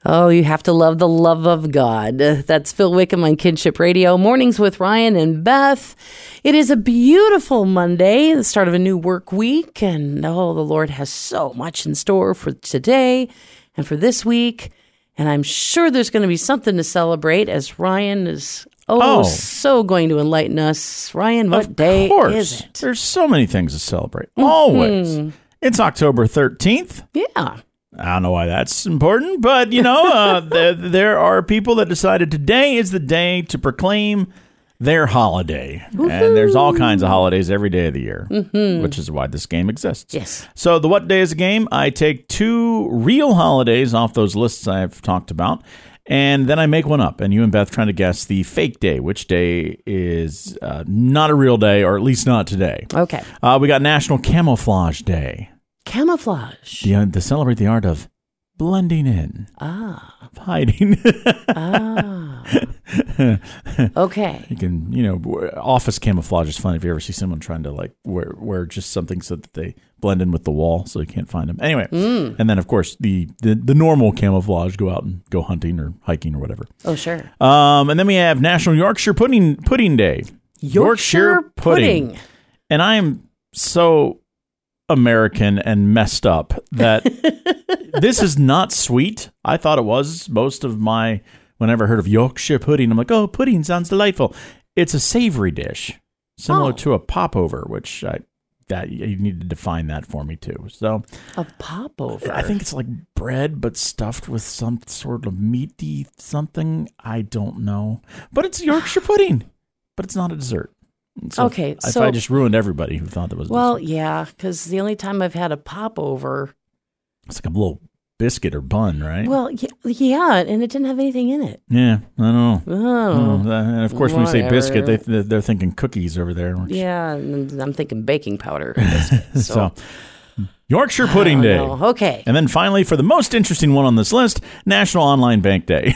Oh, you have to love the love of God. That's Phil Wickham on Kinship Radio. Mornings with Ryan and Beth. It is a beautiful Monday, the start of a new work week. And the Lord has so much in store for today and for this week. And I'm sure there's going to be something to celebrate as Ryan is so going to enlighten us. Ryan, what day is it? There's so many things to celebrate. Always. It's October 13th. Yeah. I don't know why that's important, but, there are people that decided today is the day to proclaim their holiday. Woo-hoo. And there's all kinds of holidays every day of the year, which is why this game exists. Yes. So the What Day is a Game, I take two real holidays off those lists I've talked about, and then I make one up. And you and Beth trying to guess the fake day, which day is not a real day, or at least not today. Okay. We got National Camouflage Day. Camouflage. To celebrate the art of blending in. Of hiding. Okay. You can, office camouflage is fun if you ever see someone trying to wear just something so that they blend in with the wall so you can't find them. Anyway, and then of course the normal camouflage, go out and go hunting or hiking or whatever. Oh, sure. And then we have National Yorkshire Pudding Day. Yorkshire pudding. And I am so American and messed up that this is not sweet. I thought it was whenever I heard of Yorkshire pudding, I'm like, oh, pudding sounds delightful. It's a savory dish, similar to a popover, which you need to define that for me too. So a popover, I think it's like bread but stuffed with some sort of meaty something. I don't know, but it's Yorkshire pudding, but it's not a dessert. So so I just ruined everybody who thought that was. Well, yeah, because the only time I've had a popover, it's like a little biscuit or bun, right? Well, yeah, and it didn't have anything in it. Yeah, I don't know. Oh, and of course, when you say biscuit, they're thinking cookies over there. Yeah, and I'm thinking baking powder. So Yorkshire Pudding Day. Okay. And then finally, for the most interesting one on this list, National Online Bank Day.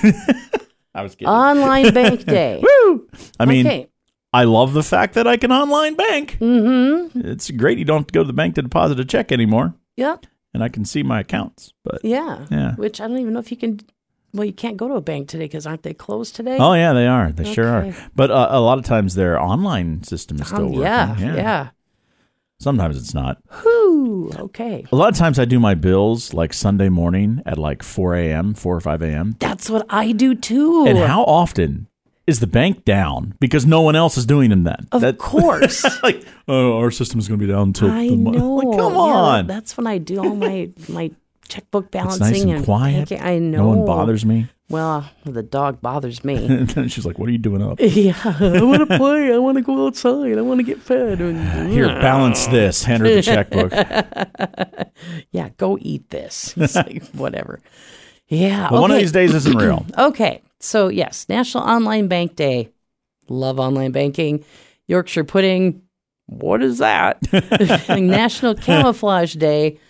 I was kidding. Online Bank Day. Woo! I mean, I love the fact that I can online bank. Mm-hmm. It's great. You don't have to go to the bank to deposit a check anymore. Yeah. And I can see my accounts. But yeah. Which I don't even know if you can. Well, you can't go to a bank today because aren't they closed today? Oh, yeah, they are. They sure are. But a lot of times their online system is still working. Yeah. Sometimes it's not. Whew, okay. A lot of times I do my bills like Sunday morning at like 4 or 5 a.m. That's what I do too. And how often is the bank down because no one else is doing them then? Of course. Like, our system's going to be down until I know. Like, come on. That's when I do all my checkbook balancing. It's nice and quiet. I know. No one bothers me. Well, the dog bothers me. And then she's like, what are you doing up? Yeah, I want to play. I want to go outside. I want to get fed. Here, balance this. Hand her the checkbook. Yeah, go eat this. It's like, whatever. Yeah. Well, one of these days isn't real. Okay. So, yes, National Online Bank Day. Love online banking. Yorkshire pudding. What is that? National Camouflage Day.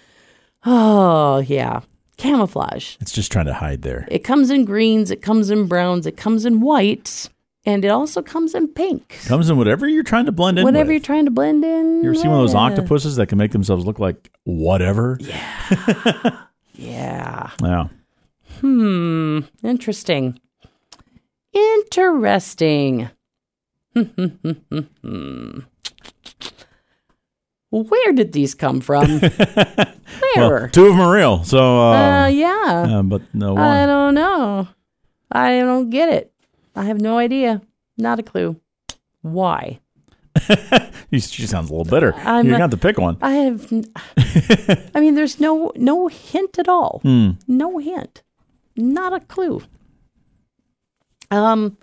Oh, yeah. Camouflage. It's just trying to hide there. It comes in greens. It comes in browns. It comes in whites. And it also comes in pink. Comes in whatever you're trying to blend in Whatever you're trying to blend in. You ever see one of those octopuses that can make themselves look like whatever? Yeah. Yeah. Yeah. Interesting. Where did these come from? Where? Well, two of them are real. So, yeah. But no one. I don't know. I don't get it. I have no idea. Not a clue. Why? She sounds a little bitter. You're going to have to pick one. I mean, there's no hint at all. No hint. Not a clue. I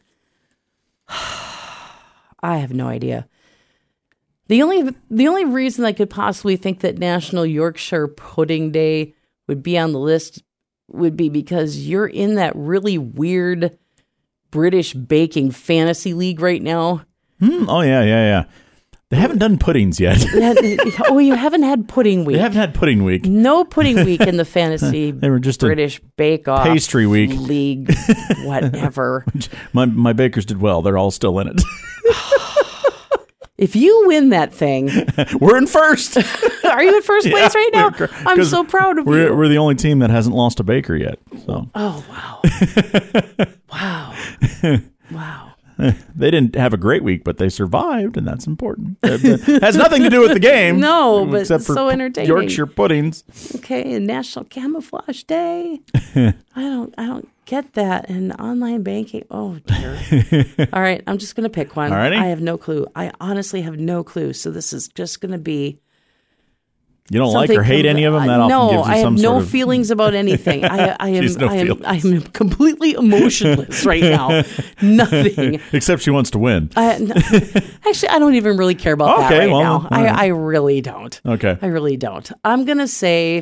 have no idea. The only reason I could possibly think that National Yorkshire Pudding Day would be on the list would be because you're in that really weird British baking fantasy league right now. Oh, yeah. They haven't done puddings yet. You haven't had pudding week. They haven't had pudding week. No pudding week in the fantasy they were just British bake-off pastry week league, whatever. My bakers did well. They're all still in it. If you win that thing, We're in first. are you in first place right now? I'm so proud of you. We're the only team that hasn't lost a baker yet. So. Oh, wow. Wow. Wow. They didn't have a great week, but they survived, and that's important. It has nothing to do with the game. No, but except for so entertaining. Yorkshire puddings. Okay, and National Camouflage Day. I don't get that. And online banking. Oh, dear. All right, I'm just going to pick one. Alrighty. I have no clue. I honestly have no clue. So this is just going to be. You don't like or hate any of them? That often no, gives you I have some no sort of... feelings about anything. I No am completely emotionless right now. Nothing. Except she wants to win. Actually, I don't even really care about that right now. all right. I really don't. Okay. I really don't. I'm gonna say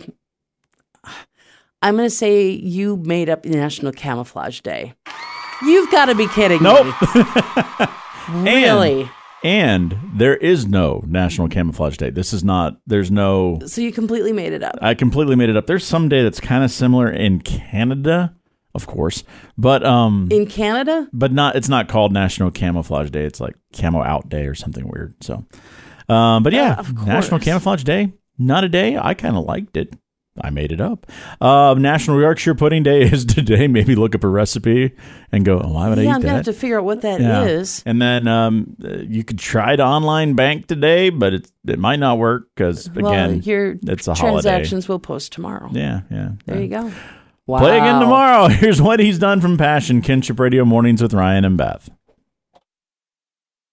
you made up National Camouflage Day. You've got to be kidding Nope. me. Really? And there is no National Camouflage Day. There's no... So you completely made it up. I completely made it up. There's some day that's kind of similar in Canada, of course, but... in Canada? But it's not called National Camouflage Day. It's like Camo Out Day or something weird. So, but yeah, National Camouflage Day, not a day. I kind of liked it. I made it up. National Yorkshire Pudding Day is today. Maybe look up a recipe and go, why would I eat that? I'm going to have to figure out what that is. And then you could try to online bank today, but it might not work because, again, it's a holiday. Transactions will post tomorrow. Yeah. There you go. Wow. Play again tomorrow. Here's what he's done from Passion. Kinship Radio Mornings with Ryan and Beth.